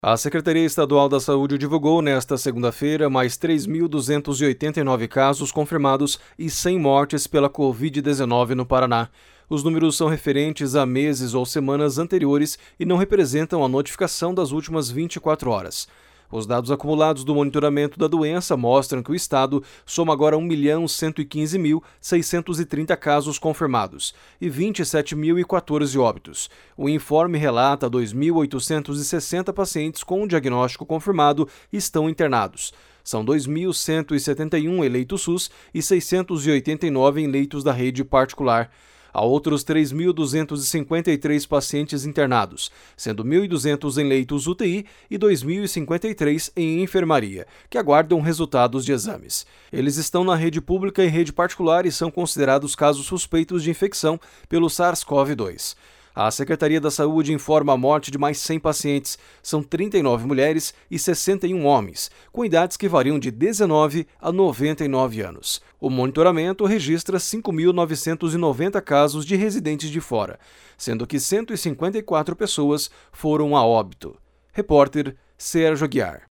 A Secretaria Estadual da Saúde divulgou nesta segunda-feira mais 3.289 casos confirmados e 100 mortes pela Covid-19 no Paraná. Os números são referentes a meses ou semanas anteriores e não representam a notificação das últimas 24 horas. Os dados acumulados do monitoramento da doença mostram que o estado soma agora 1.115.630 casos confirmados e 27.014 óbitos. O informe relata 2.860 pacientes com diagnóstico confirmado estão internados. São 2.171 em leitos SUS e 689 em leitos da rede particular. Há outros 3.253 pacientes internados, sendo 1.200 em leitos UTI e 2.053 em enfermaria, que aguardam resultados de exames. Eles estão na rede pública e rede particular e são considerados casos suspeitos de infecção pelo SARS-CoV-2. A Secretaria da Saúde informa a morte de mais 100 pacientes, são 39 mulheres e 61 homens, com idades que variam de 19 a 99 anos. O monitoramento registra 5.990 casos de residentes de fora, sendo que 154 pessoas foram a óbito. Repórter Sérgio Aguiar.